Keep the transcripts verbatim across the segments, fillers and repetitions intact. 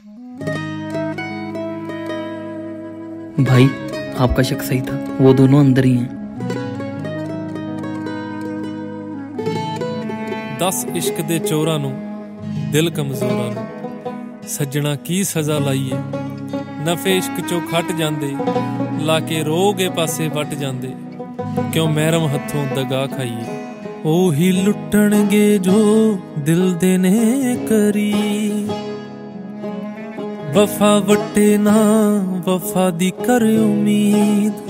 भाई आपका शक सही था, वो दोनों अंदर ही हैं। दस इश्क दे चोरां नूं दिल कमजोरां नूं सज्जणा की सज़ा लाईए। नफे इश्क चों खट जांदे ला के रोगे पासे वट जांदे, क्यों महरम हथों दगा खाईए। ओही लुटणगे जो दिल दे ने करी, वफा वटे ना वफा दी कर उम्मीद।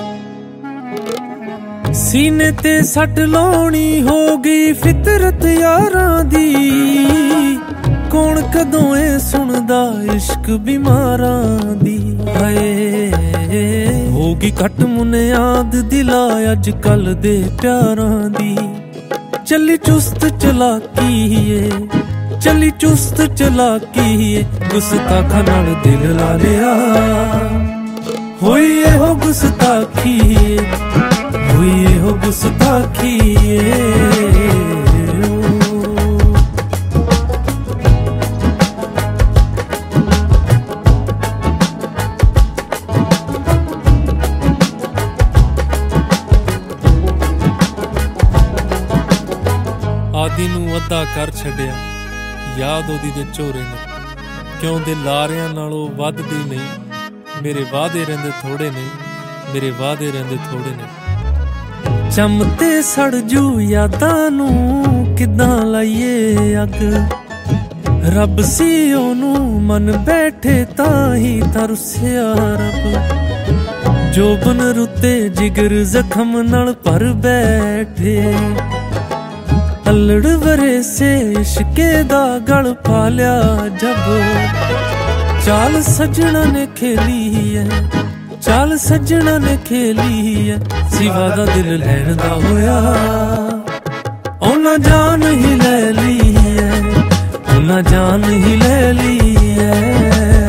सीने ते सट लाउणी हो गई फितरत यारां दी, कौन कदों ए सुनदा इश्क बीमारां दी। हाय होगी घट मुनियाद दिला अज कल दे प्यारां दी। चली चुस्त चलाकी चली चुस्त चलाकी गुस्ताखा नाल दिल ला लिया। होई एहो गुस्ताखी होई एहो गुस्ताखी। आदि नूं अद्धा कर छड्डिया याद ओदी दे झोरे ने, क्यों दे लारियां नालों वधदी नहीं। मेरे वादे रहिंदे थोड़े ने मेरे वादे रहिंदे थोड़े ने। चमते सड़ जू यादां नूं किदां लाईए अग, रब सी ओनू मन बैठे तां ही तरसिया रब। जोबन रुते जिगर जख्म नाल भर बैठे, अल्लड़ वरे से इश्के दा गल पा लिया जब। चाल सजना ने खेली है चाल सजना ने खेली है, सिवा दा दिल लैण दा होया। ओना जान ही ले ली है ओना जान ही ले ली है।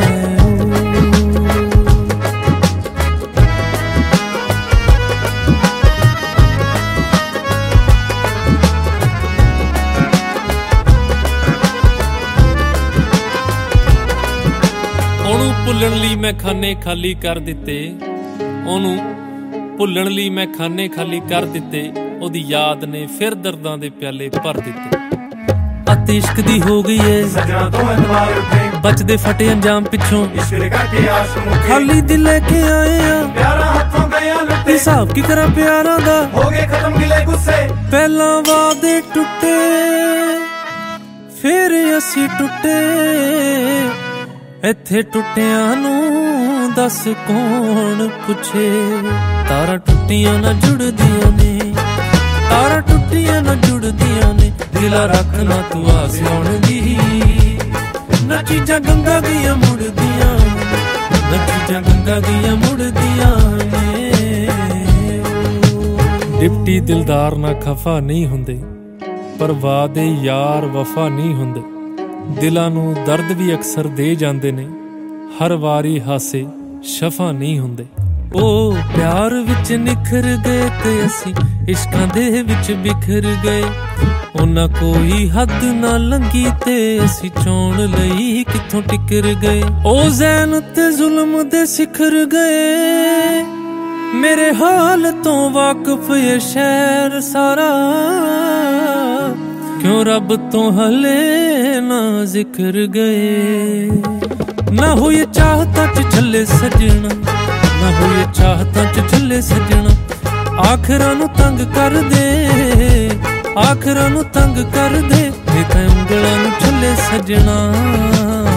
ਉਹਨੂੰ ਭੁੱਲਣ ਲਈ ਮੈਂ ਖਾਨੇ ਖਾਲੀ ਕਰ ਦਿੱਤੇ ਉਹਨੂੰ ਭੁੱਲਣ ਲਈ ਮੈਂ ਖਾਨੇ ਖਾਲੀ ਕਰ ਦਿੱਤੇ। ਉਹਦੀ ਯਾਦ ਨੇ ਫਿਰ ਦਰਦਾਂ ਦੇ ਪਿਆਲੇ ਭਰ ਦਿੱਤੇ। ਅੱਤ ਇਸ਼ਕ ਦੀ ਹੋ ਗਈ ਏ ਸਜਣਾ ਤੋਂ ਇਤਵਾਰ ਉੱਤੇ, ਬਚਦੇ ਫਟੇ ਅੰਜਾਮ ਪਿੱਛੋਂ ਇਸ਼ਕ ਦੇ ਘਾਟੇ ਆਸ ਮੁੱਕੇ। ਖਾਲੀ ਦਿਲ ਲੈ ਕੇ ਆਏ ਆ ਪਿਆਰਾਂ ਹੱਥੋਂ ਗਏ ਲੁੱਟੇ, ਹਿਸਾਬ ਕੀ ਕਰਾਂ ਪਿਆਰਾਂ ਦਾ ਹੋ ਗਏ ਖਤਮ ਗਿਲੇ ਗੁੱਸੇ। ਪਹਿਲਾਂ ਵਾਦੇ ਟੁੱਟੇ ਫਿਰ ਅਸੀਂ ਟੁੱਟੇ, ਇੱਥੇ ਟੁੱਟਿਆਂ ਨੂੰ ਦੱਸ ਕੌਣ ਪੁੱਛੇ। ਤਾਰਾਂ ਟੁੱਟੀਆਂ ਨਾ ਜੁੜਦੀਆਂ ਨੇ ਤਾਰਾਂ ਟੁੱਟੀਆਂ ਨਾ ਜੁੜਦੀਆਂ ਨੇ, ਦਿਲਾਂ ਰੱਖ ਨਾ ਤੂੰ ਆਸ ਆਉਣ ਦੀ। ਨਾ ਚੀਜ਼ਾਂ ਗੰਗਾ ਦੀਆਂ ਮੁੜਦੀਆਂ ਨਾ ਚੀਜ਼ਾਂ ਗੰਗਾ ਦੀਆਂ ਮੁੜਦੀਆਂ ਨੇ। ਡਿਪਟੀ ਦਿਲਦਾਰ ਨਾ ਖਫਾ ਨਹੀਂ ਹੁੰਦੇ, ਪਰ ਵਾਦੇ ਯਾਰ ਵਫਾ ਨਹੀਂ ਹੁੰਦੇ। ਦਿਲਾਂ ਨੂੰ ਦਰਦ ਵੀ ਅਕਸਰ ਦੇ ਜਾਂਦੇ ਨੇ, ਹਰ ਵਾਰੀ ਹਾਸੇ ਸ਼ਫਾ ਨਹੀਂ ਹੁੰਦੇ। ਉਹ ਪਿਆਰ ਵਿੱਚ ਨਿਖਰ ਗਏ ਤੇ ਅਸੀਂ ਇਸ਼ਕਾਂ ਦੇ ਵਿੱਚ ਬਿਖਰ ਗਏ। ਉਹਨਾਂ ਕੋਈ ਹੱਦ ਨਾ ਲੰਘੀ ਤੇ ਅਸੀਂ ਚੋਣ ਲਈ ਕਿੱਥੋਂ ਟਿਕਰ ਗਏ। ਉਹ ਜ਼ੈਨ ਤੇ ਜ਼ੁਲਮ ਦੇ ਸਿਖਰ ਗਏ, ਮੇਰੇ ਹਾਲ ਤੋਂ ਵਾਕਿਫ ਇਹ ਸ਼ਹਿਰ ਸਾਰਾ। क्यों रब तो हले ना जिक्र गए। ना हो ये चाहता च छले सजना ना हो ये चाहता च छले सजना। आखिरां नूं तंग कर दे आखिरां नूं तंग कर दे, ते उँगलां नूं छले सजना।